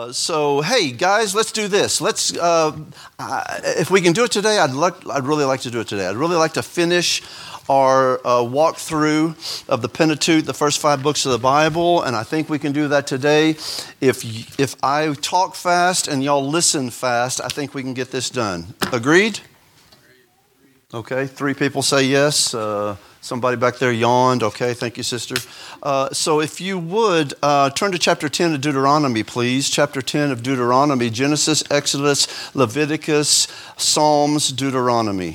So hey guys, let's do this. If we can do it today, I'd really like to do it today. I'd really like to finish our walkthrough of the Pentateuch, the first 5 books of the Bible, and I think we can do that today. If I talk fast and y'all listen fast, I think we can get this done. Agreed? Okay, 3 people say yes. Somebody back there yawned. Okay, thank you, sister. So if you would, turn to chapter 10 of Deuteronomy, please. Chapter 10 of Deuteronomy, Genesis, Exodus, Leviticus, Psalms, Deuteronomy.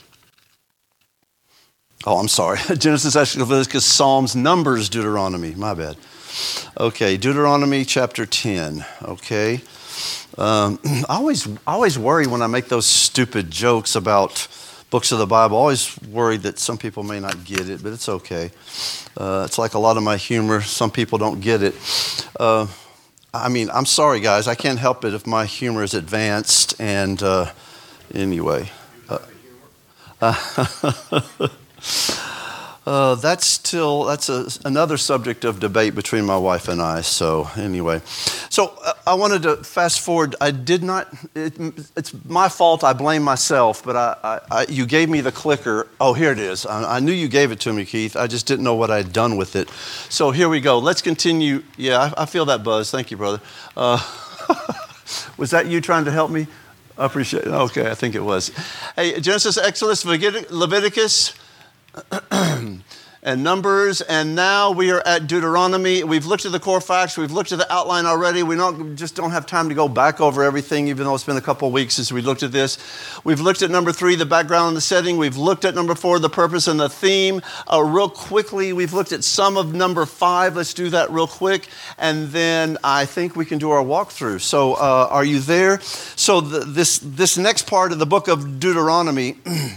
Oh, I'm sorry. Genesis, Exodus, Leviticus, Psalms, Numbers, Deuteronomy. My bad. Okay, Deuteronomy chapter 10. Okay. I always worry when I make those stupid jokes about books of the Bible. Always worried that some people may not get it, but it's okay. It's like a lot of my humor. Some people don't get it. I'm sorry, guys. I can't help it if my humor is advanced. And anyway. That's another subject of debate between my wife and I. So anyway, I wanted to fast forward. I did not. It's my fault. I blame myself. But you gave me the clicker. Oh, here it is. I knew you gave it to me, Keith. I just didn't know what I'd done with it. So here we go. Let's continue. Yeah, I feel that buzz. Thank you, brother. Was that you trying to help me? I appreciate it. Okay, I think it was. Hey, Genesis, Exodus, Leviticus. And Numbers, and now we are at Deuteronomy. We've looked at the core facts. We've looked at the outline already. We just don't have time to go back over everything, even though it's been a couple of weeks since we looked at this. We've looked at number 3, the background and the setting. We've looked at number 4, the purpose and the theme. Real quickly, we've looked at some of number 5. Let's do that real quick, and then I think we can do our walkthrough. So are you there? So this next part of the book of Deuteronomy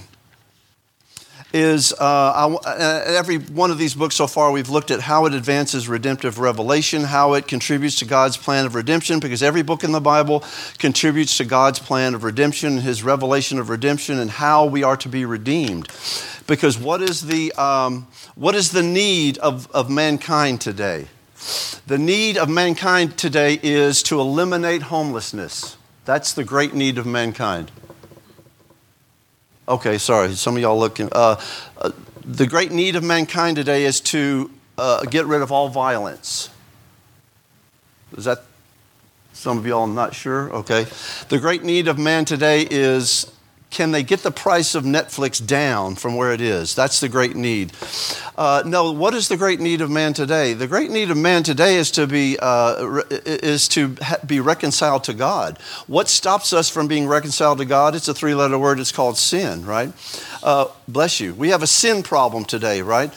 is every one of these books so far, we've looked at how it advances redemptive revelation, how it contributes to God's plan of redemption, because every book in the Bible contributes to God's plan of redemption, his revelation of redemption, and how we are to be redeemed. Because what is the need of mankind today? The need of mankind today is to eliminate homelessness. That's the great need of mankind. Okay, sorry. Some of y'all looking. The great need of mankind today is to get rid of all violence. Is that some of y'all not sure? Okay. The great need of man today is, can they get the price of Netflix down from where it is? That's the great need. No, what is the great need of man today? The great need of man today is to be reconciled to God. What stops us from being reconciled to God? It's a 3-letter word. It's called sin, right? Bless you. We have a sin problem today, right?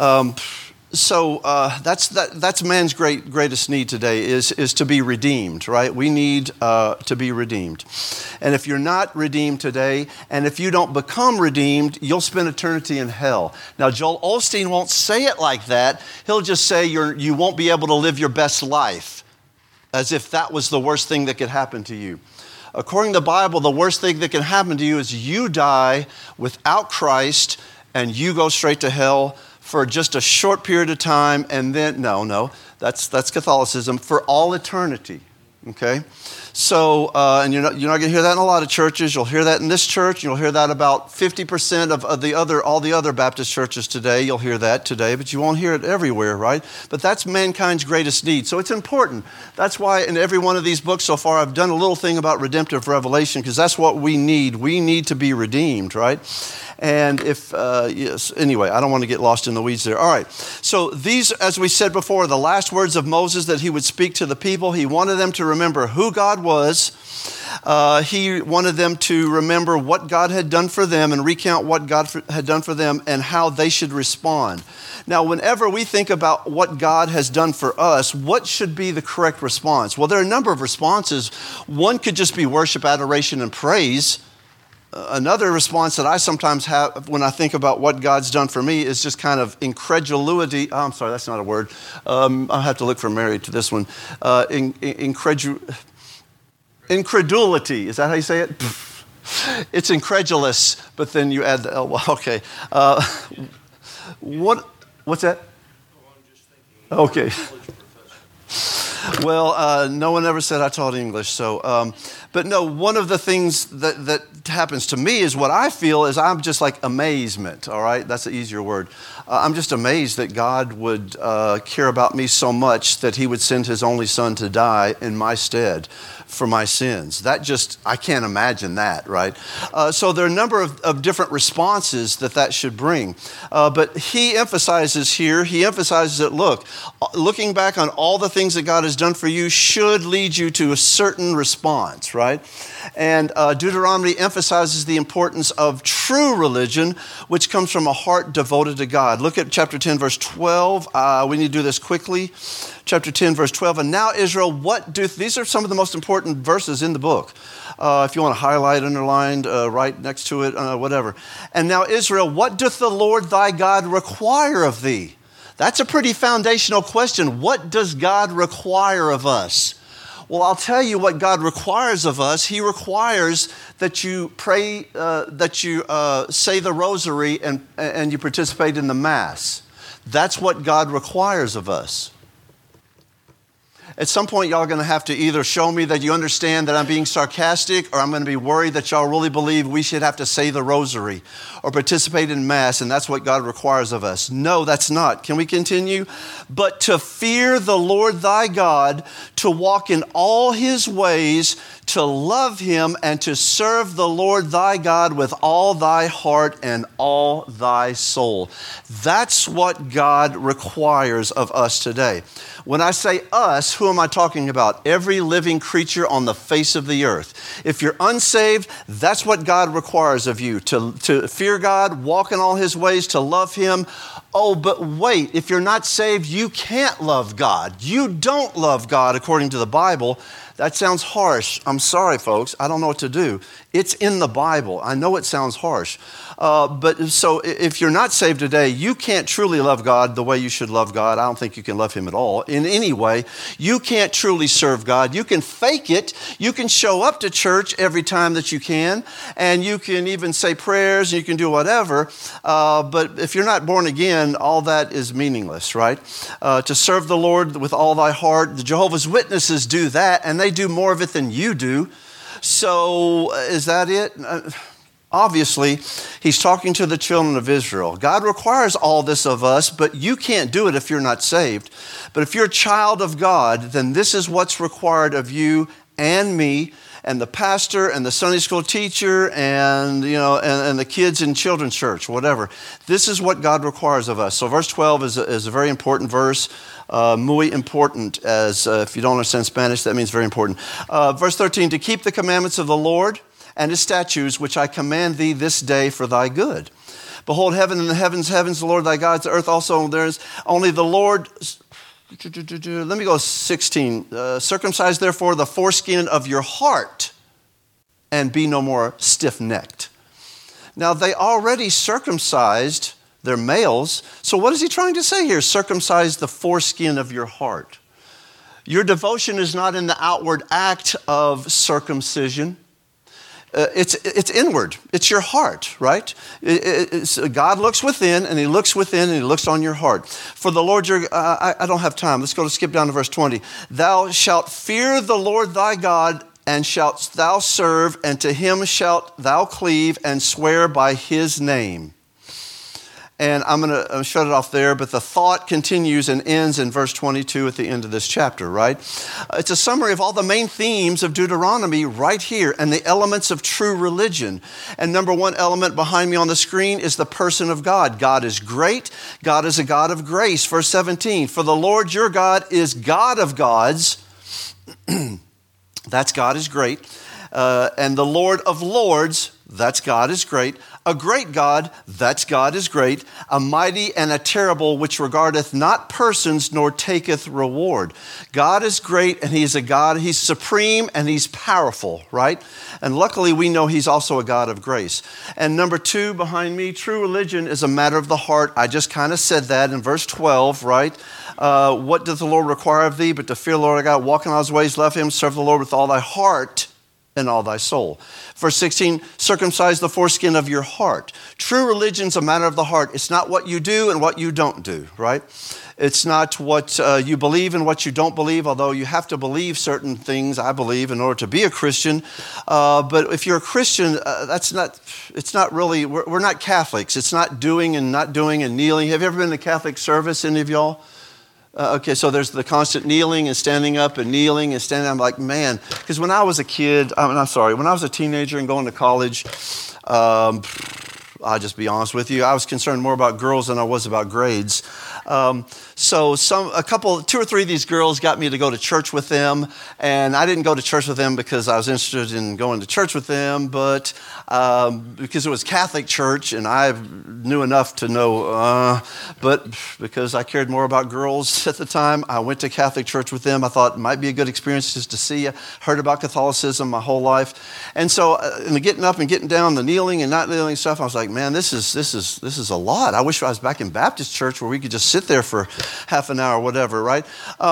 So that's man's greatest need today is to be redeemed, right? We need to be redeemed. And if you're not redeemed today, and if you don't become redeemed, you'll spend eternity in hell. Now, Joel Osteen won't say it like that. He'll just say you won't be able to live your best life, as if that was the worst thing that could happen to you. According to the Bible, the worst thing that can happen to you is you die without Christ and you go straight to hell for just a short period of time, and then, no, that's Catholicism, for all eternity, okay? So, and you're not going to hear that in a lot of churches. You'll hear that in this church. You'll hear that about 50% of all the other Baptist churches today. You'll hear that today, but you won't hear it everywhere, right? But that's mankind's greatest need. So it's important. That's why in every one of these books so far, I've done a little thing about redemptive revelation, because that's what we need. We need to be redeemed, right? And anyway, I don't want to get lost in the weeds there. All right. So these, as we said before, the last words of Moses that he would speak to the people. He wanted them to remember who God was. He wanted them to remember what God had done for them and recount what God had done for them and how they should respond. Now, whenever we think about what God has done for us, what should be the correct response? Well, there are a number of responses. One could just be worship, adoration, and praise. Another response that I sometimes have when I think about what God's done for me is just kind of incredulity. Oh, I'm sorry, that's not a word. I'll have to look for Mary to this one. Incredulity. Is that how you say it? It's incredulous, but then you add the L. Well, okay. What's that? Okay. Well, no one ever said I taught English. So, but no, one of the things that happens to me is what I feel is I'm just like amazement. All right, that's an easier word. I'm just amazed that God would care about me so much that He would send His only Son to die in my stead for my sins. That just, I can't imagine that, right? So there are a number of different responses that should bring. But he emphasizes that, look, looking back on all the things that God has done for you should lead you to a certain response, right? And Deuteronomy emphasizes the importance of true religion, which comes from a heart devoted to God. Look at chapter 10, verse 12. We need to do this quickly. Chapter 10, verse 12. And now, Israel, these are some of the most important verses in the book. If you want to highlight, underlined, right next to it, whatever. And now, Israel, what doth the Lord thy God require of thee? That's a pretty foundational question. What does God require of us? Well, I'll tell you what God requires of us. He requires that you pray, that you say the rosary and you participate in the Mass. That's what God requires of us. At some point, y'all are going to have to either show me that you understand that I'm being sarcastic, or I'm going to be worried that y'all really believe we should have to say the rosary or participate in Mass, and that's what God requires of us. No, that's not. Can we continue? But to fear the Lord thy God, to walk in all His ways, to love Him, and to serve the Lord thy God with all thy heart and all thy soul. That's what God requires of us today. When I say us, who am I talking about? Every living creature on the face of the earth. If you're unsaved, that's what God requires of you, to fear God, walk in all His ways, to love Him. Oh, but wait, if you're not saved, you can't love God. You don't love God according to the Bible. That sounds harsh. I'm sorry, folks. I don't know what to do. It's in the Bible. I know it sounds harsh. But so if you're not saved today, you can't truly love God the way you should love God. I don't think you can love Him at all in any way. You can't truly serve God. You can fake it. You can show up to church every time that you can, and you can even say prayers, and you can do whatever. But if you're not born again, all that is meaningless, right? To serve the Lord with all thy heart. The Jehovah's Witnesses do that, and they do more of it than you do. So is that it? Obviously, he's talking to the children of Israel. God requires all this of us, but you can't do it if you're not saved. But if you're a child of God, then this is what's required of you and me and the pastor and the Sunday school teacher and and the kids in children's church, whatever. This is what God requires of us. So verse 12 is a very important verse. Muy important, as if you don't understand Spanish, that means very important. Verse 13, to keep the commandments of the Lord and His statutes, which I command thee this day for thy good. Behold, heaven and the heavens, the Lord thy God, the earth also, there is only the Lord. Let me go 16. Circumcise therefore the foreskin of your heart and be no more stiff-necked. Now they already circumcised their males. So what is he trying to say here? Circumcise the foreskin of your heart. Your devotion is not in the outward act of circumcision. It's inward. It's your heart, right? God looks within, and He looks within, and He looks on your heart. For the Lord your, I don't have time. Let's skip down to verse 20. Thou shalt fear the Lord thy God, and shalt thou serve, and to Him shalt thou cleave, and swear by His name. And I'm going to shut it off there, but the thought continues and ends in verse 22 at the end of this chapter, right? It's a summary of all the main themes of Deuteronomy right here and the elements of true religion. And number one element behind me on the screen is the person of God. God is great. God is a God of grace. Verse 17, for the Lord your God is God of gods. That's God is great. And the Lord of lords, that's God is great. A great God, that's God is great. A mighty and a terrible, which regardeth not persons, nor taketh reward. God is great, and He's a God. He's supreme, and He's powerful, right? And luckily, we know He's also a God of grace. And number two behind me, true religion is a matter of the heart. I just kind of said that in verse 12, right? What doth the Lord require of thee? But to fear the Lord thy God, walk in all His ways, love Him, serve the Lord with all thy heart and all thy soul. Verse 16, circumcise the foreskin of your heart. True religion's a matter of the heart. It's not what you do and what you don't do, right? It's not what you believe and what you don't believe, although you have to believe certain things, I believe, in order to be a Christian. But if you're a Christian, it's not really, we're not Catholics. It's not doing and not doing and kneeling. Have you ever been to Catholic service, any of y'all? Okay, so there's the constant kneeling and standing up and kneeling and standing. I'm like, man, because when I was a kid, when I was a teenager and going to college, I'll just be honest with you, I was concerned more about girls than I was about grades. So two or three of these girls got me to go to church with them, and I didn't go to church with them because I was interested in going to church with them, but because it was Catholic church, and I knew enough to know, but because I cared more about girls at the time, I went to Catholic church with them. I thought it might be a good experience just to see. I heard about Catholicism my whole life, and so in the getting up and getting down, the kneeling and not kneeling stuff, I was like, man, this is a lot. I wish I was back in Baptist church where we could just sit there for half an hour, whatever, right?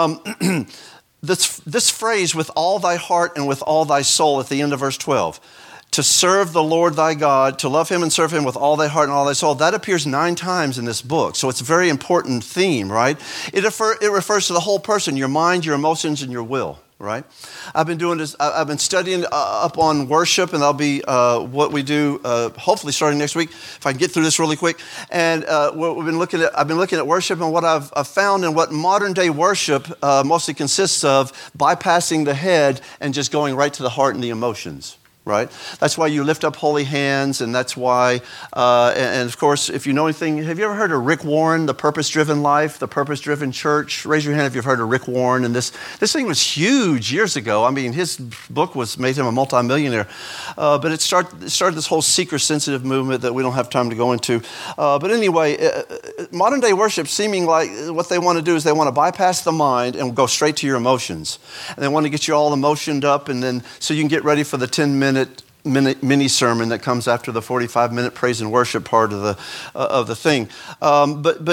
This phrase, with all thy heart and with all thy soul, at the end of verse 12, to serve the Lord thy God, to love him and serve him with all thy heart and all thy soul, that appears 9 times in this book. So it's a very important theme, right? It refers to the whole person, your mind, your emotions, and your will, right? I've been doing this. I've been studying up on worship, and that'll be what we do. Hopefully, starting next week, if I can get through this really quick. And I've been looking at worship, and what I've found, and what modern day worship mostly consists of, bypassing the head and just going right to the heart and the emotions. Right? That's why you lift up holy hands, and that's why, and of course, if you know anything, have you ever heard of Rick Warren, The Purpose-Driven Life, The Purpose-Driven Church? Raise your hand if you've heard of Rick Warren. And this thing was huge years ago. I mean, his book made him a multimillionaire. But it started this whole seeker-sensitive movement that we don't have time to go into. But anyway, modern day worship seeming like what they want to do is they want to bypass the mind and go straight to your emotions. And they want to get you all emotioned up, and then so you can get ready for the 10-minute mini sermon that comes after the 45-minute praise and worship part of the thing. But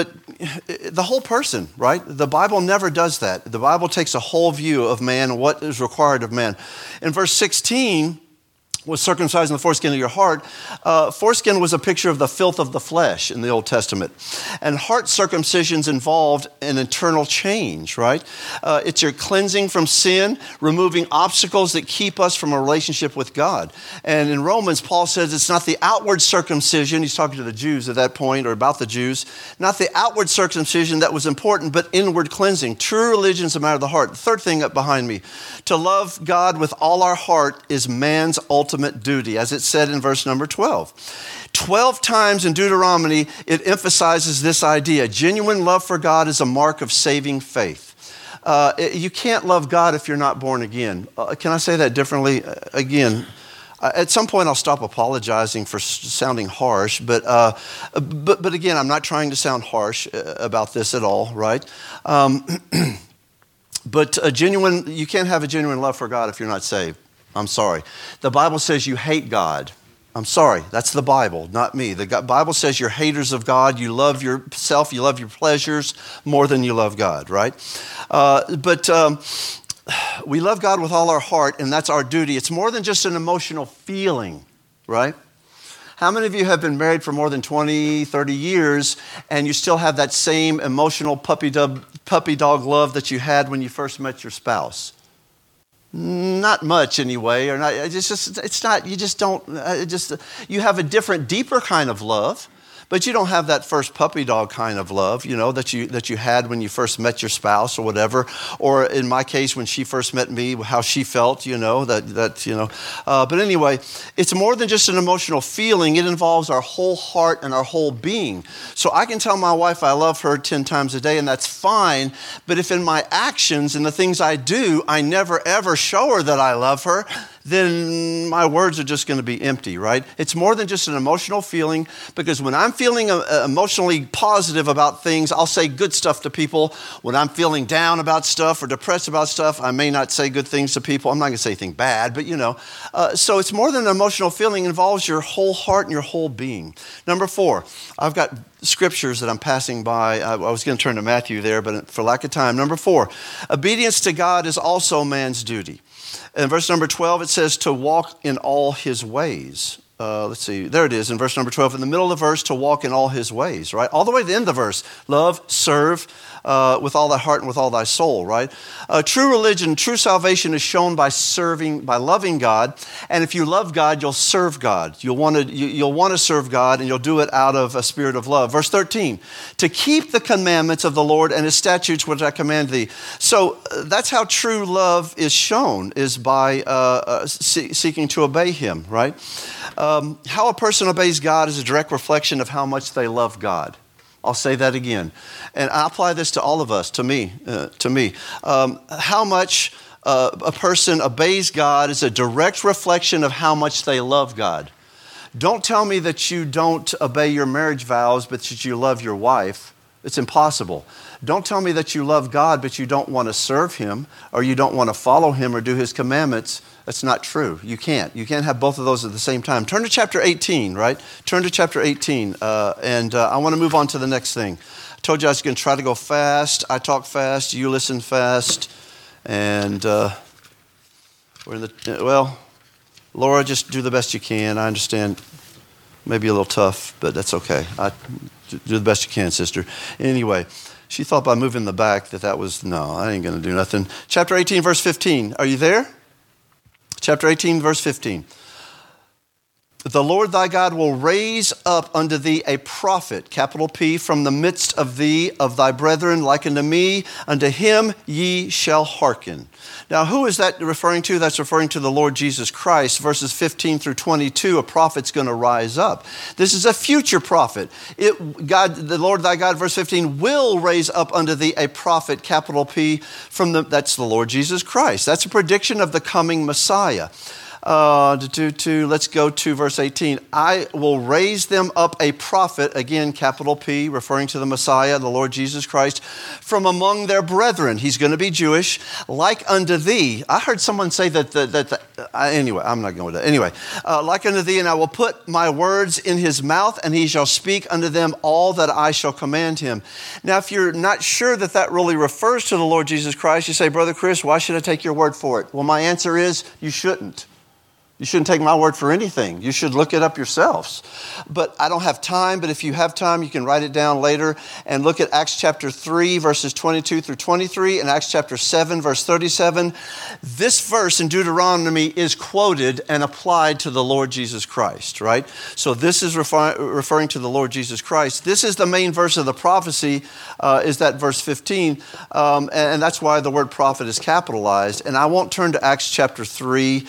the whole person, right? The Bible never does that. The Bible takes a whole view of man and what is required of man. In verse 16, was circumcising the foreskin of your heart. Foreskin was a picture of the filth of the flesh in the Old Testament. And heart circumcisions involved an internal change, right? It's your cleansing from sin, removing obstacles that keep us from a relationship with God. And in Romans, Paul says it's not the outward circumcision, he's talking to the Jews at that point, or about the Jews, not the outward circumcision that was important, but inward cleansing. True religion is a matter of the heart. The third thing up behind me, to love God with all our heart is man's ultimate duty, as it said in verse number 12. 12 times in Deuteronomy, it emphasizes this idea. Genuine love for God is a mark of saving faith. You can't love God if you're not born again. Can I say that differently? Again, at some point I'll stop apologizing for sounding harsh, but again, I'm not trying to sound harsh about this at all, right? But you can't have a genuine love for God if you're not saved. I'm sorry. The Bible says you hate God. I'm sorry. That's the Bible, not me. The Bible says you're haters of God. You love yourself. You love your pleasures more than you love God, right? But we love God with all our heart, and that's our duty. It's more than just an emotional feeling, right? How many of you have been married for more than 20, 30 years, and you still have that same emotional puppy dog love that you had when you first met your spouse? Not much anyway, or not. It's not. You just don't. You have a different, deeper kind of love, but you don't have that first puppy dog kind of love, that you had when you first met your spouse or whatever. Or in my case, when she first met me, how she felt, But anyway, it's more than just an emotional feeling. It involves our whole heart and our whole being. So I can tell my wife I love her 10 times a day, and that's fine. But if in my actions and the things I do, I never ever show her that I love her, then my words are just going to be empty, right? It's more than just an emotional feeling, because when I'm feeling emotionally positive about things, I'll say good stuff to people. When I'm feeling down about stuff or depressed about stuff, I may not say good things to people. I'm not going to say anything bad, but So it's more than an emotional feeling. It involves your whole heart and your whole being. Number 4, I've got scriptures that I'm passing by. I was going to turn to Matthew there, but for lack of time. Number 4, obedience to God is also man's duty. In verse number 12, it says to walk in all his ways. Let's see, there it is in verse number 12. In the middle of the verse, to walk in all his ways, right? All the way to the end of the verse. Love, serve with all thy heart and with all thy soul, right? True religion, true salvation is shown by serving, by loving God. And if you love God, you'll serve God. You'll want to serve God, and you'll do it out of a spirit of love. Verse 13, to keep the commandments of the Lord and his statutes which I command thee. So that's how true love is shown, is by seeking to obey him, right? How a person obeys God is a direct reflection of how much they love God. I'll say that again. And I apply this to all of us, to me. How much a person obeys God is a direct reflection of how much they love God. Don't tell me that you don't obey your marriage vows, but that you love your wife. It's impossible. Don't tell me that you love God, but you don't want to serve him, or you don't want to follow him or do his commandments. That's not true. You can't. You can't have both of those at the same time. Turn to chapter 18, right? Turn to chapter 18, and I want to move on to the next thing. I told you I was going to try to go fast. I talk fast. You listen fast. And Laura, just do the best you can. I understand. Maybe a little tough, but that's okay. Do the best you can, sister. Anyway, she thought by moving the back that was, no, I ain't going to do nothing. Chapter 18, verse 15. Are you there? Chapter 18, verse 15. The Lord thy God will raise up unto thee a prophet, capital P, from the midst of thee, of thy brethren, like unto me. Unto him ye shall hearken. Now, who is that referring to? That's referring to the Lord Jesus Christ. Verses 15 through 22, a prophet's going to rise up. This is a future prophet. God, the Lord thy God, verse 15, will raise up unto thee a prophet, capital P, that's the Lord Jesus Christ. That's a prediction of the coming Messiah. Let's go to verse 18. I will raise them up a prophet, again, capital P, referring to the Messiah, the Lord Jesus Christ, from among their brethren. He's going to be Jewish, like unto thee. I heard someone say anyway, I'm not going to. Anyway, like unto thee, and I will put my words in his mouth, and he shall speak unto them all that I shall command him. Now, if you're not sure that really refers to the Lord Jesus Christ, you say, Brother Chris, why should I take your word for it? Well, my answer is, you shouldn't. You shouldn't take my word for anything. You should look it up yourselves. But I don't have time, but if you have time, you can write it down later and look at Acts chapter 3, verses 22 through 23, and Acts chapter 7, verse 37. This verse in Deuteronomy is quoted and applied to the Lord Jesus Christ, right? So this is referring to the Lord Jesus Christ. This is the main verse of the prophecy, is that verse 15, and that's why the word prophet is capitalized. And I won't turn to Acts chapter 3,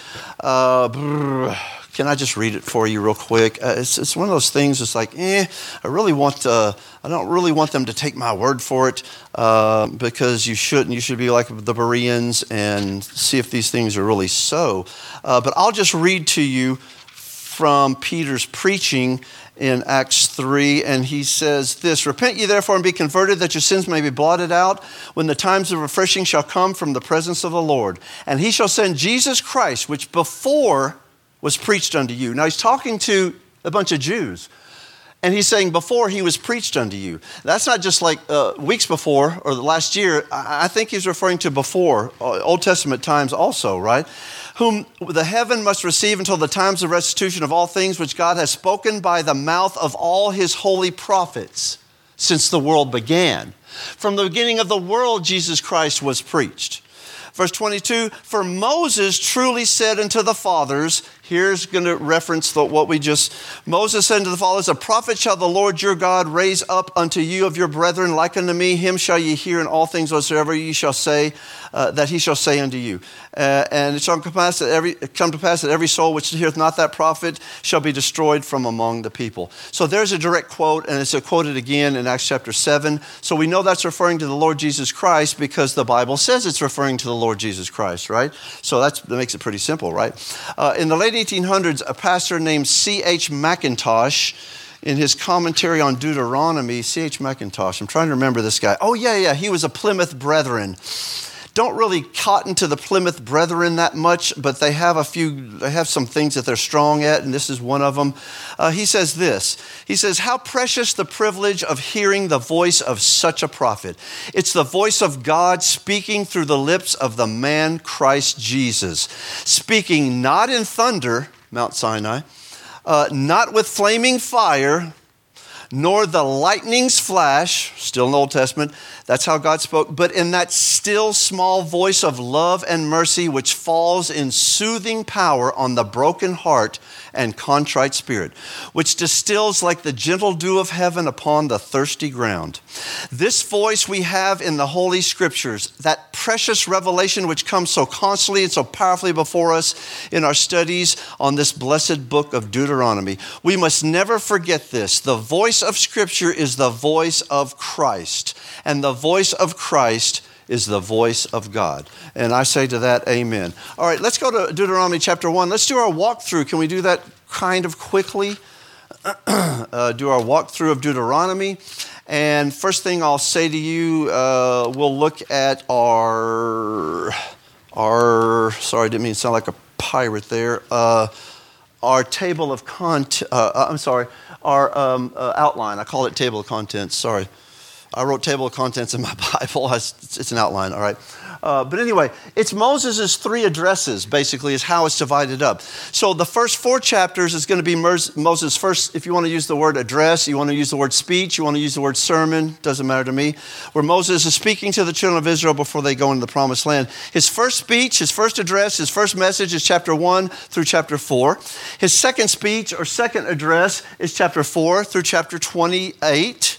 can I just read it for you real quick? It's one of those things. It's like, I don't really want them to take my word for it, because you shouldn't. You should be like the Bereans and see if these things are really so. But I'll just read to you from Peter's preaching in Acts 3, and he says this: Repent ye therefore and be converted, that your sins may be blotted out, when the times of refreshing shall come from the presence of the Lord. And he shall send Jesus Christ, which before was preached unto you. Now he's talking to a bunch of Jews, and he's saying before he was preached unto you. That's not just like weeks before or the last year. I think he's referring to before, Old Testament times also, right? Whom the heaven must receive until the times of restitution of all things which God has spoken by the mouth of all his holy prophets since the world began. From the beginning of the world, Jesus Christ was preached. Verse 22, for Moses truly said unto the fathers, here's going to reference Moses said unto the fathers, a prophet shall the Lord your God raise up unto you of your brethren, like unto me. Him shall ye hear in all things whatsoever ye shall say, that he shall say unto you. And it shall come to pass that every soul which heareth not that prophet shall be destroyed from among the people. So there's a direct quote, and it's quoted again in Acts chapter 7. So we know that's referring to the Lord Jesus Christ because the Bible says it's referring to the Lord Jesus Christ, right? So that makes it pretty simple, right? In the late 1800s, a pastor named C.H. Mackintosh, in his commentary on Deuteronomy, C.H. Mackintosh, I'm trying to remember this guy. Oh, yeah, he was a Plymouth Brethren. don't really cotton to the Plymouth Brethren that much, but they have some things that they're strong at, and this is one of them. He says this. He says, how precious the privilege of hearing the voice of such a prophet. It's the voice of God speaking through the lips of the man Christ Jesus, speaking not in thunder, Mount Sinai, not with flaming fire, nor the lightning's flash, still in the Old Testament, that's how God spoke, but in that still small voice of love and mercy which falls in soothing power on the broken heart and contrite spirit, which distills like the gentle dew of heaven upon the thirsty ground. This voice we have in the Holy Scriptures, that precious revelation which comes so constantly and so powerfully before us in our studies on this blessed book of Deuteronomy. We must never forget this. The voice of Scripture is the voice of Christ, and the voice of Christ is the voice of God. And I say to that, amen. All right, let's go to Deuteronomy chapter 1. Let's do our walkthrough. Can we do that kind of quickly? Do our walkthrough of Deuteronomy. And first thing I'll say to you, we'll look at our sorry, I didn't mean to sound like a pirate there. Our table of our outline. I call it table of contents, sorry. I wrote table of contents in my Bible. It's an outline, all right? But anyway, it's Moses' 3 addresses, basically, is how it's divided up. So the first 4 chapters is going to be Moses' first, if you want to use the word address, you want to use the word speech, you want to use the word sermon, doesn't matter to me, where Moses is speaking to the children of Israel before they go into the promised land. His first speech, his first address, his first message is chapter 1 through chapter 4. His second speech or second address is chapter 4 through chapter 28.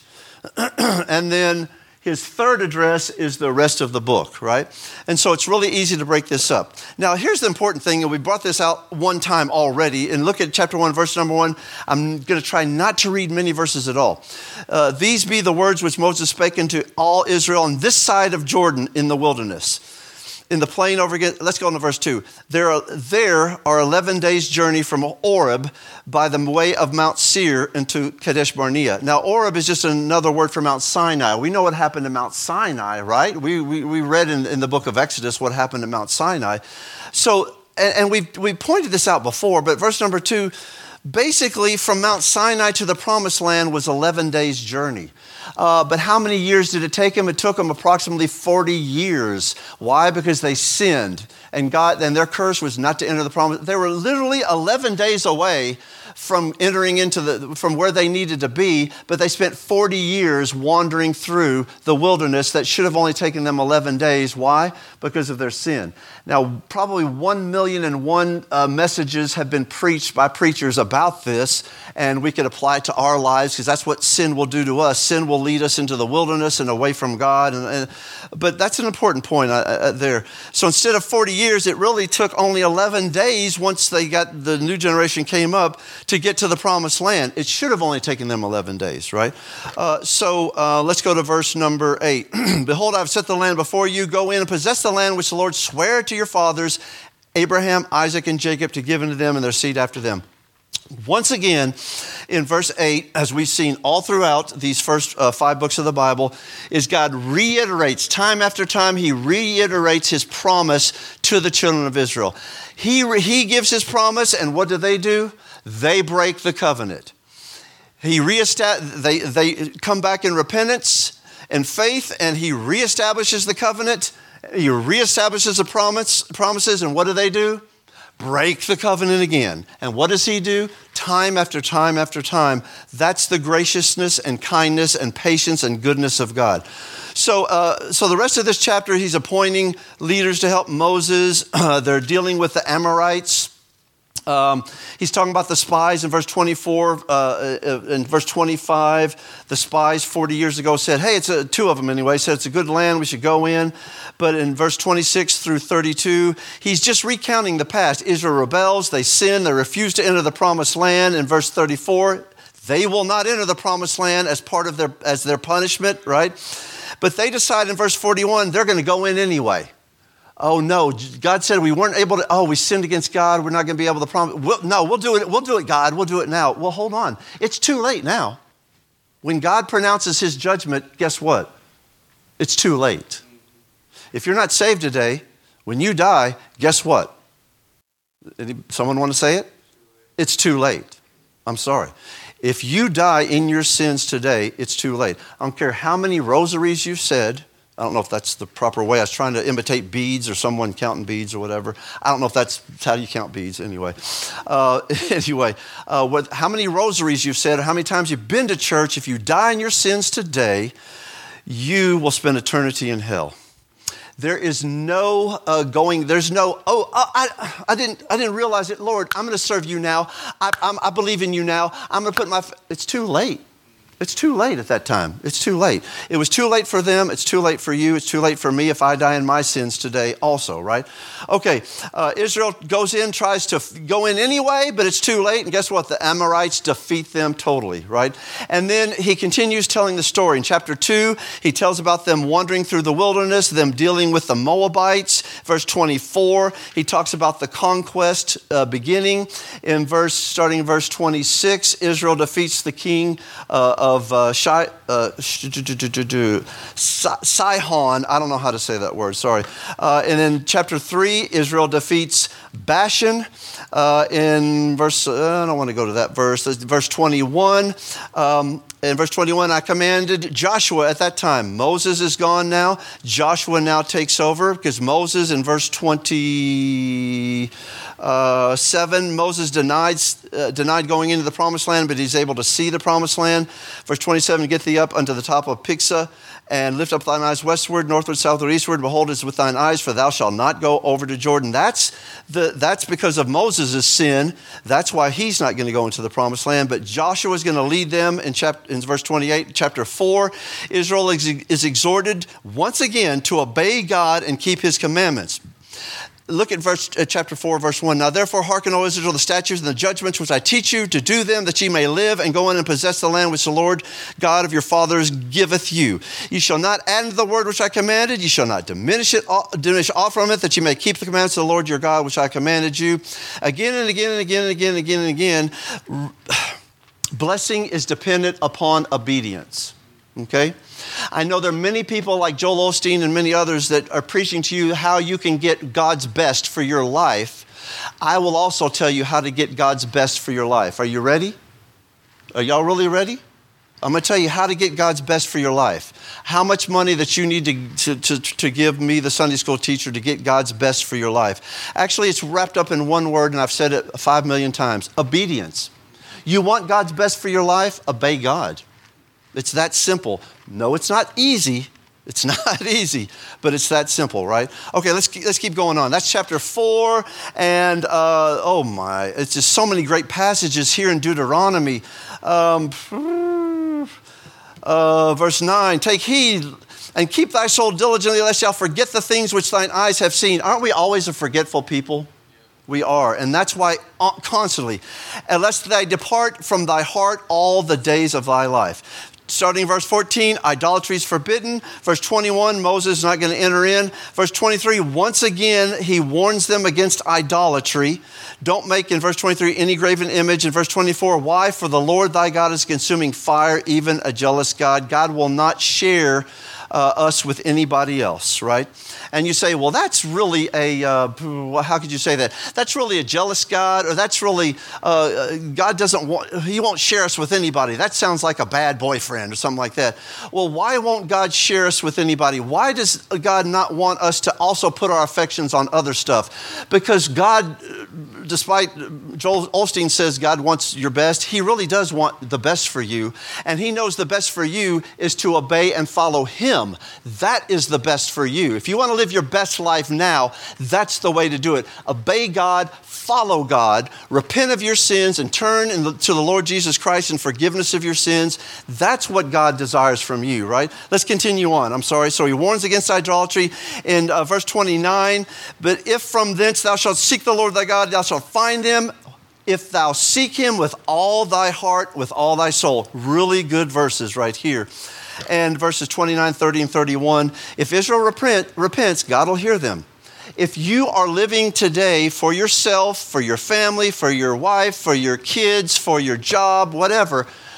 And then his third address is the rest of the book, right? And so it's really easy to break this up. Now, here's the important thing, and we brought this out one time already. And look at chapter 1, verse number 1. I'm going to try not to read many verses at all. These be the words which Moses spake unto all Israel on this side of Jordan in the wilderness. In the plain over again, let's go on to verse 2. There are 11 days' journey from Oreb by the way of Mount Seir into Kadesh Barnea. Now, Oreb is just another word for Mount Sinai. We know what happened to Mount Sinai, right? We read in the book of Exodus what happened to Mount Sinai. So, and we pointed this out before, but verse number 2, basically from Mount Sinai to the promised land was 11 days' journey. But how many years did it take them? It took them approximately 40 years. Why? Because they sinned. And their curse was not to enter the promise. They were literally 11 days away from entering from where they needed to be, but they spent 40 years wandering through the wilderness that should have only taken them 11 days. Why? Because of their sin. Now, probably 1,000,001 messages have been preached by preachers about this, and we could apply it to our lives because that's what sin will do to us. Sin will lead us into the wilderness and away from God. But that's an important point there. So instead of 40 years, it really took only 11 days once the new generation came up to get to the promised land. It should have only taken them 11 days, right? So let's go to verse number 8. Behold, I have set the land before you. Go in and possess the land which the Lord sware to your fathers, Abraham, Isaac, and Jacob, to give unto them and their seed after them. Once again, in verse 8, as we've seen all throughout these first 5 books of the Bible, is God reiterates, time after time, he reiterates his promise to the children of Israel. He gives his promise, and what do? They break the covenant. They come back in repentance and faith, and he reestablishes the covenant. He reestablishes the promises, and what do? Break the covenant again. And what does he do? Time after time after time. That's the graciousness and kindness and patience and goodness of God. So the rest of this chapter, he's appointing leaders to help Moses. They're dealing with the Amorites. He's talking about the spies in verse 24. In verse 25, the spies 40 years ago said, hey, it's 2 of them anyway, said it's a good land, we should go in. But in verse 26 through 32, he's just recounting the past. Israel rebels, they sin, they refuse to enter the promised land. In verse 34, they will not enter the promised land as part of their punishment, right? But they decide in verse 41, they're going to go in anyway. Oh no, God said we weren't able to, we sinned against God, we're not going to be able to promise. We'll do it, God, we'll do it now. Well, hold on. It's too late now. When God pronounces his judgment, guess what? It's too late. If you're not saved today, when you die, guess what? Someone want to say it? It's too late. I'm sorry. If you die in your sins today, it's too late. I don't care how many rosaries you've said. I don't know if that's the proper way. I was trying to imitate beads or someone counting beads or whatever. I don't know if that's how you count beads anyway. How many rosaries you've said or how many times you've been to church, if you die in your sins today, you will spend eternity in hell. There is no I didn't realize it. Lord, I'm going to serve you now. I believe in you now. I'm going to put it's too late. It's too late at that time. It's too late. It was too late for them. It's too late for you. It's too late for me if I die in my sins today also, right? Okay, Israel goes in, tries to go in anyway, but it's too late. And guess what? The Amorites defeat them totally, right? And then he continues telling the story. In chapter 2, he tells about them wandering through the wilderness, them dealing with the Moabites. Verse 24, he talks about the conquest beginning. Starting in verse 26, Israel defeats the king of Sihon. I don't know how to say that word, sorry. And in chapter 3, Israel defeats Bashan. In verse, I don't want to go to that verse. Verse 21. In verse 21, I commanded Joshua at that time. Moses is gone now. Joshua now takes over because Moses in verse 27, Moses denied going into the promised land, but he's able to see the promised land. Verse 27, get thee up unto the top of Pisgah and lift up thine eyes westward, northward, southward, eastward. Behold, it is with thine eyes, for thou shalt not go over to Jordan. That's because of Moses' sin. That's why he's not going to go into the promised land. But Joshua is going to lead them in verse 28, chapter 4. Israel is exhorted once again to obey God and keep his commandments. Look at chapter 4, verse 1. Now therefore hearken, O Israel, the statutes and the judgments which I teach you, to do them, that ye may live and go in and possess the land which the Lord God of your fathers giveth you. You shall not add unto the word which I commanded. You shall not diminish aught from it, that ye may keep the commandments of the Lord your God which I commanded you. Again and again and again and again and again and again, blessing is dependent upon obedience. Okay? I know there are many people like Joel Osteen and many others that are preaching to you how you can get God's best for your life. I will also tell you how to get God's best for your life. Are you ready? Are y'all really ready? I'm going to tell you how to get God's best for your life. How much money that you need to give me, the Sunday school teacher, to get God's best for your life. Actually, it's wrapped up in one word, and I've said it 5 million times. Obedience. You want God's best for your life? Obey God. It's that simple. No, it's not easy. It's not easy, but it's that simple, right? Okay, let's keep going on. That's chapter 4, and oh my, it's just so many great passages here in Deuteronomy. Verse 9, take heed and keep thy soul diligently, lest thou forget the things which thine eyes have seen. Aren't we always a forgetful people? We are, and that's why constantly, unless they depart from thy heart all the days of thy life. Starting in verse 14, idolatry is forbidden. Verse 21, Moses is not going to enter in. Verse 23, once again, he warns them against idolatry. Don't make, in verse 23, any graven image. In verse 24, why? For the Lord thy God is consuming fire, even a jealous God. God will not share us with anybody else, right? And you say, well, that's really how could you say that? That's really a jealous God, or that's really, God he won't share us with anybody. That sounds like a bad boyfriend or something like that. Well, why won't God share us with anybody? Why does God not want us to also put our affections on other stuff? Because God, despite Joel Osteen says God wants your best, he really does want the best for you. And he knows the best for you is to obey and follow him. That is the best for you. If you want to live your best life now, that's the way to do it. Obey God, follow God, repent of your sins, and turn to the Lord Jesus Christ in forgiveness of your sins. That's what God desires from you, right? Let's continue on. I'm sorry. So he warns against idolatry in verse 29. But if from thence thou shalt seek the Lord thy God, thou shalt find him, if thou seek him with all thy heart, with all thy soul. Really good verses right here. And verses 29, 30, and 31. If Israel repents, God will hear them. If you are living today for yourself, for your family, for your wife, for your kids, for your job, whatever,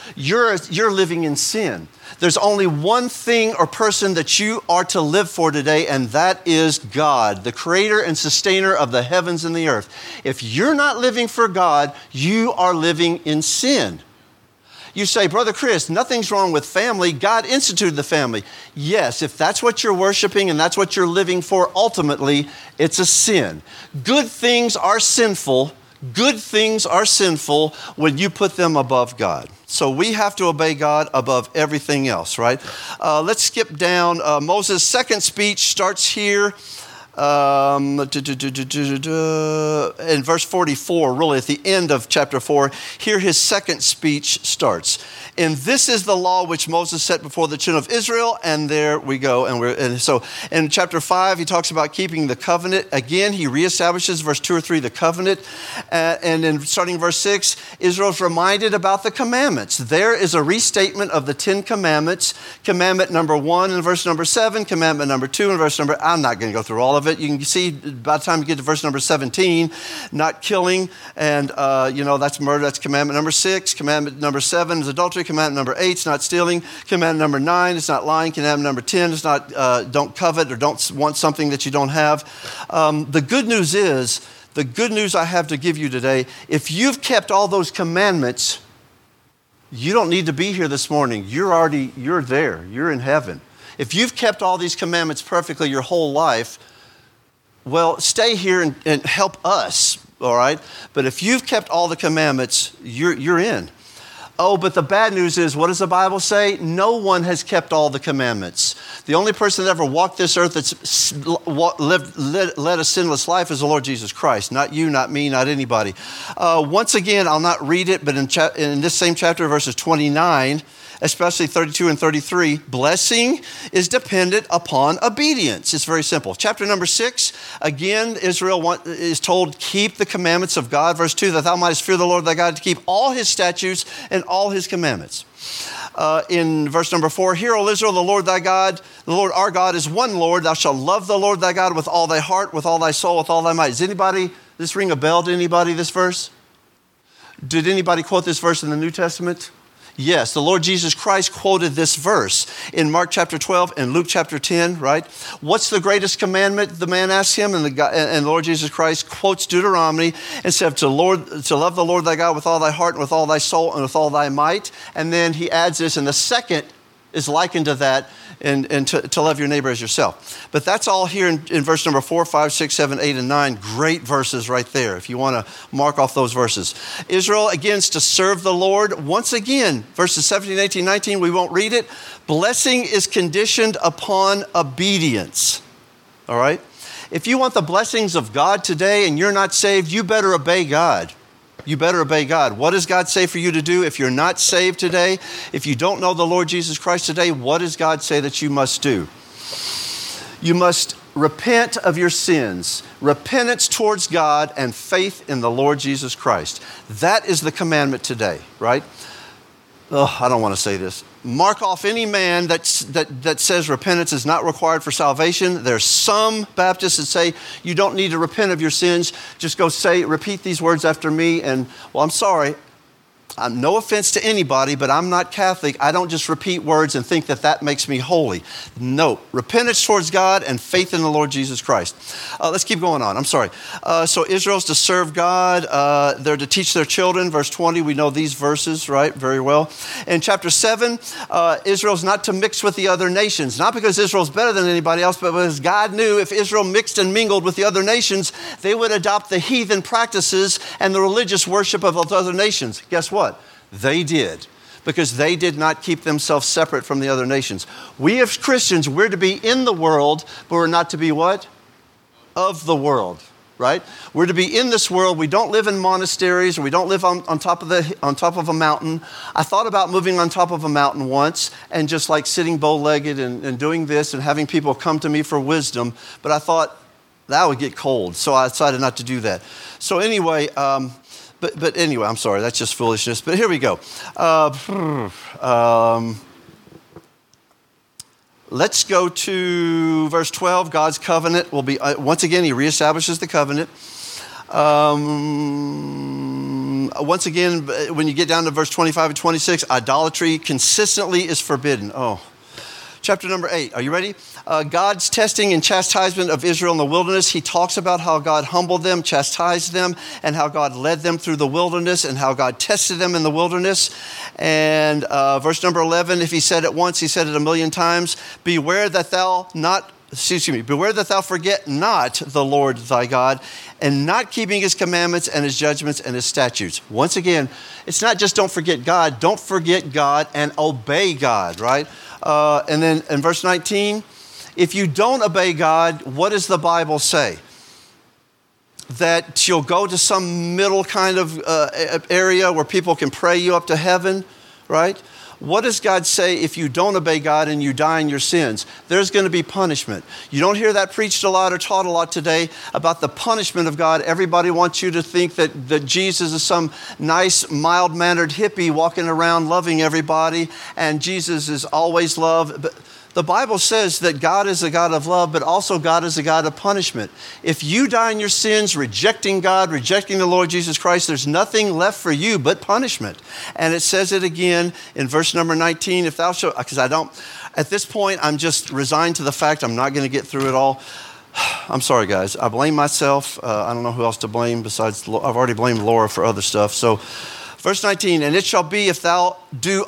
You're living in sin. There's only one thing or person that you are to live for today, and that is God, the creator and sustainer of the heavens and the earth. If you're not living for God, you are living in sin. You say, Brother Chris, nothing's wrong with family. God instituted the family. Yes, if that's what you're worshiping and that's what you're living for, ultimately, it's a sin. Good things are sinful. Good things are sinful when you put them above God. So we have to obey God above everything else, right? Let's skip down. Moses' second speech starts here. In verse 44, really at the end of chapter 4, here his second speech starts. And this is the law which Moses set before the children of Israel. And there we go. And so in chapter 5, he talks about keeping the covenant. Again, he reestablishes, verse 2 or 3, the covenant. And then starting verse 6, Israel's reminded about the commandments. There is a restatement of the 10 commandments. Commandment number 1 in verse number 7. Commandment number 2 in verse number, I'm not going to go through all of it. You can see by the time you get to verse number 17, not killing. And, that's murder. That's commandment number 6. Commandment number 7 is adultery. Commandment number 8 is not stealing. Commandment number 9 is not lying. Commandment number 10 is not don't covet or don't want something that you don't have. The good news I have to give you today, if you've kept all those commandments, you don't need to be here this morning. You're there. You're in heaven. If you've kept all these commandments perfectly your whole life, well, stay here and help us, all right? But if you've kept all the commandments, you're in. Oh, but the bad news is, what does the Bible say? No one has kept all the commandments. The only person that ever walked this earth that's led a sinless life is the Lord Jesus Christ. Not you, not me, not anybody. Once again, I'll not read it, but in this same chapter, verses 29, especially 32 and 33, blessing is dependent upon obedience. It's very simple. Chapter number 6, again, Israel is told, keep the commandments of God. Verse 2, that thou mightest fear the Lord thy God, to keep all his statutes and all his commandments. In verse number 4, hear, O Israel, the Lord thy God, the Lord our God is one Lord. Thou shalt love the Lord thy God with all thy heart, with all thy soul, with all thy might. Does this ring a bell to anybody, this verse? Did anybody quote this verse in the New Testament? Yes, the Lord Jesus Christ quoted this verse in Mark chapter 12 and Luke chapter 10, right? What's the greatest commandment? The man asks him, and the Lord Jesus Christ quotes Deuteronomy and said to love the Lord thy God with all thy heart and with all thy soul and with all thy might. And then he adds this, and the second is likened to that, and to love your neighbor as yourself. But that's all here in verse number 4, 5, 6, 7, 8, and 9. Great verses right there if you want to mark off those verses. Israel, again, is to serve the Lord. Once again, verses 17, 18, 19, we won't read it. Blessing is conditioned upon obedience. All right? If you want the blessings of God today and you're not saved, you better obey God. You better obey God. What does God say for you to do if you're not saved today? If you don't know the Lord Jesus Christ today, what does God say that you must do? You must repent of your sins, repentance towards God, and faith in the Lord Jesus Christ. That is the commandment today, right? Oh, I don't want to say this. Mark off any man that says repentance is not required for salvation. There's some Baptists that say you don't need to repent of your sins. Just go repeat these words after me. And, well, I'm sorry. No offense to anybody, but I'm not Catholic. I don't just repeat words and think that makes me holy. No, repentance towards God and faith in the Lord Jesus Christ. Let's keep going on. I'm sorry. So Israel's to serve God. They're to teach their children. Verse 20, we know these verses, right, very well. In chapter 7, Israel's not to mix with the other nations. Not because Israel's better than anybody else, but because God knew if Israel mixed and mingled with the other nations, they would adopt the heathen practices and the religious worship of those other nations. Guess what? They did, because they did not keep themselves separate from the other nations. We as Christians, we're to be in the world, but we're not to be what? Of the world, right? We're to be in this world. We don't live in monasteries, or we don't live on top of a mountain. I thought about moving on top of a mountain once and just like sitting bow-legged and doing this and having people come to me for wisdom, but I thought that would get cold, so I decided not to do that. So anyway, But anyway, I'm sorry, that's just foolishness. But here we go. Let's go to verse 12. God's covenant will be, once again, he reestablishes the covenant. Once again, when you get down to verse 25 and 26, idolatry consistently is forbidden. Oh. Chapter number 8, are you ready? God's testing and chastisement of Israel in the wilderness. He talks about how God humbled them, chastised them, and how God led them through the wilderness, and how God tested them in the wilderness. And verse number 11, if he said it once, he said it 1,000,000 times. Beware that thou forget not the Lord thy God, and not keeping his commandments and his judgments and his statutes. Once again, it's not just don't forget God and obey God, right? And then in verse 19, if you don't obey God, what does the Bible say? That you'll go to some middle kind of area where people can pray you up to heaven, right? What does God say if you don't obey God and you die in your sins? There's going to be punishment. You don't hear that preached a lot or taught a lot today about the punishment of God. Everybody wants you to think that Jesus is some nice, mild-mannered hippie walking around loving everybody, and Jesus is always love. But the Bible says that God is a God of love, but also God is a God of punishment. If you die in your sins, rejecting God, rejecting the Lord Jesus Christ, there's nothing left for you but punishment. And it says it again in verse number 19, if thou shalt, because at this point, I'm just resigned to the fact I'm not going to get through it all. I'm sorry, guys. I blame myself. I don't know who else to blame besides, I've already blamed Laura for other stuff. So verse 19, and it shall be if thou do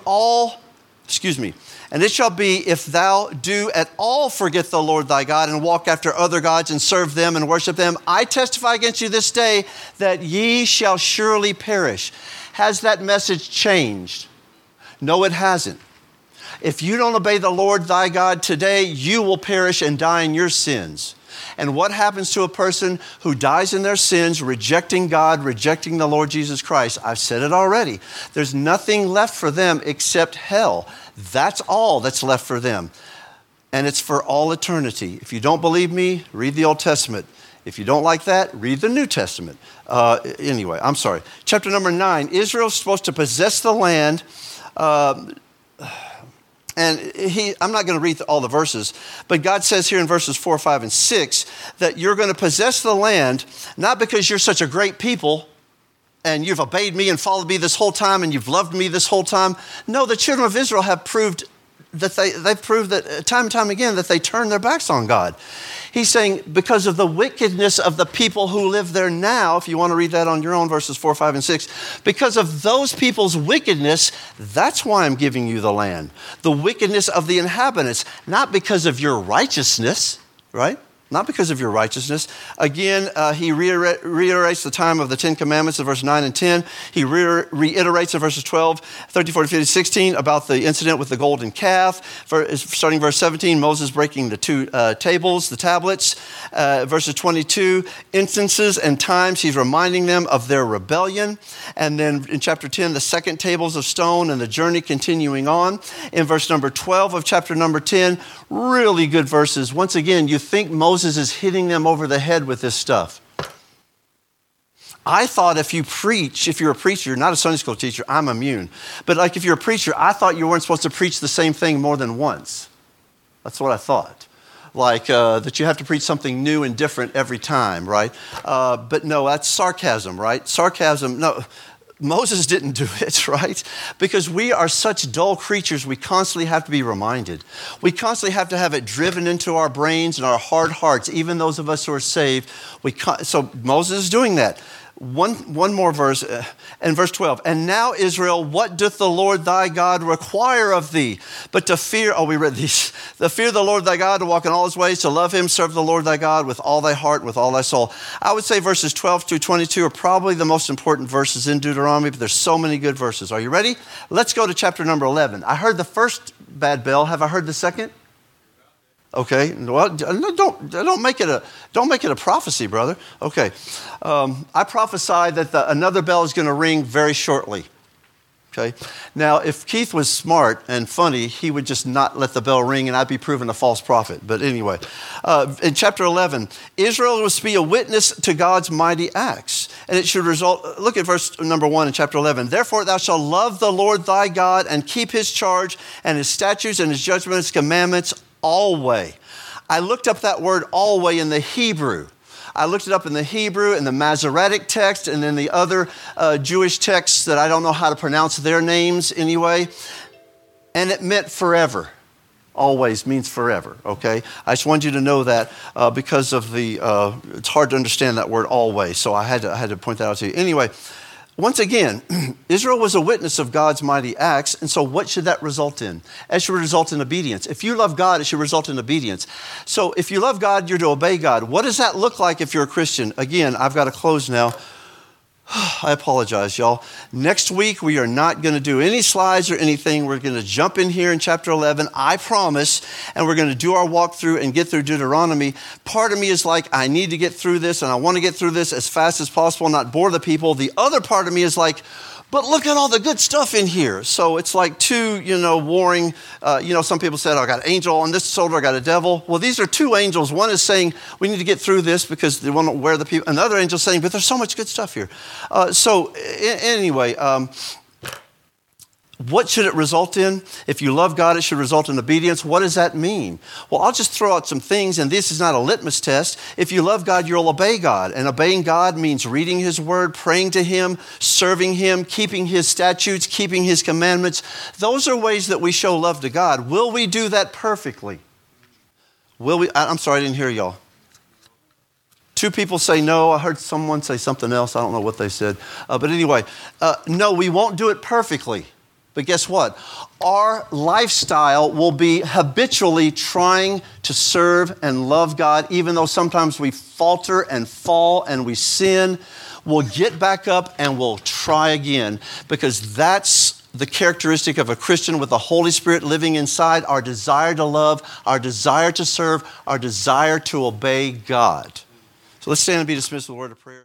at all forget the Lord thy God and walk after other gods and serve them and worship them, I testify against you this day that ye shall surely perish. Has that message changed? No, it hasn't. If you don't obey the Lord thy God today, you will perish and die in your sins. And what happens to a person who dies in their sins, rejecting God, rejecting the Lord Jesus Christ? I've said it already. There's nothing left for them except hell. That's all that's left for them. And it's for all eternity. If you don't believe me, read the Old Testament. If you don't like that, read the New Testament. Anyway, I'm sorry. Chapter number 9, Israel's supposed to possess the land. I'm not going to read all the verses, but God says here in verses 4, 5, and 6 that you're going to possess the land, not because you're such a great people and you've obeyed me and followed me this whole time and you've loved me this whole time. No, the children of Israel have proved that they've proved that time and time again that they turn their backs on God. He's saying because of the wickedness of the people who live there now, if you want to read that on your own, verses 4, 5, and 6, because of those people's wickedness, that's why I'm giving you the land. The wickedness of the inhabitants, not because of your righteousness, right? Not because of your righteousness. Again, he reiterates the time of the Ten Commandments in verse 9 and 10. He reiterates in verses 12, 13, 14, 15, 16 about the incident with the golden calf. Starting verse 17, Moses breaking the two tables, the tablets. Verses 22, instances and times he's reminding them of their rebellion. And then in chapter 10, the second tables of stone and the journey continuing on. In verse number 12 of chapter number 10, really good verses. Once again, you think Moses is hitting them over the head with this stuff. I thought if you're a preacher, not a Sunday school teacher, I'm immune. But like if you're a preacher, I thought you weren't supposed to preach the same thing more than once. That's what I thought. Like that you have to preach something new and different every time, right? But no, that's sarcasm, right? Sarcasm, no. Moses didn't do it, right? Because we are such dull creatures, we constantly have to be reminded. We constantly have to have it driven into our brains and our hard hearts, even those of us who are saved. So Moses is doing that. One more verse, in verse 12. And now, Israel, what doth the Lord thy God require of thee? But to fear, we read these. To fear the Lord thy God, to walk in all his ways, to love him, serve the Lord thy God with all thy heart, with all thy soul. I would say verses 12 through 22 are probably the most important verses in Deuteronomy, but there's so many good verses. Are you ready? Let's go to chapter number 11. I heard the first bad bell. Have I heard the second? Okay, well, don't make it a prophecy, brother. Okay, I prophesy that another bell is going to ring very shortly. Okay, now if Keith was smart and funny, he would just not let the bell ring, and I'd be proven a false prophet. But anyway, in chapter 11, Israel was to be a witness to God's mighty acts, and it should result. Look at verse number 1 in chapter 11. Therefore, thou shalt love the Lord thy God and keep his charge and his statutes and his judgments, commandments. Always. I looked up that word always in the Hebrew. I looked it up in the Hebrew, in the Masoretic text, and in the other Jewish texts that I don't know how to pronounce their names anyway. And it meant forever. Always means forever, okay? I just wanted you to know that because of it's hard to understand that word always, so I had to point that out to you. Anyway, once again, Israel was a witness of God's mighty acts, and so what should that result in? It should result in obedience. If you love God, it should result in obedience. So if you love God, you're to obey God. What does that look like if you're a Christian? Again, I've got to close now. I apologize, y'all. Next week, we are not going to do any slides or anything. We're going to jump in here in chapter 11, I promise, and we're going to do our walkthrough and get through Deuteronomy. Part of me is like, I need to get through this, and I want to get through this as fast as possible, not bore the people. The other part of me is like, but look at all the good stuff in here. So it's like two, warring, some people said, I got an angel on this shoulder, I got a devil. Well, these are two angels. One is saying, we need to get through this because they want to wear the people. Another angel saying, but there's so much good stuff here. Anyway, what should it result in? If you love God, it should result in obedience. What does that mean? Well, I'll just throw out some things, and this is not a litmus test. If you love God, you'll obey God. And obeying God means reading His Word, praying to Him, serving Him, keeping His statutes, keeping His commandments. Those are ways that we show love to God. Will we do that perfectly? Will we? I'm sorry, I didn't hear y'all. Two people say no. I heard someone say something else. I don't know what they said. But anyway, no, we won't do it perfectly. But guess what? Our lifestyle will be habitually trying to serve and love God, even though sometimes we falter and fall and we sin. We'll get back up and we'll try again, because that's the characteristic of a Christian with the Holy Spirit living inside, our desire to love, our desire to serve, our desire to obey God. So let's stand and be dismissed with a word of prayer.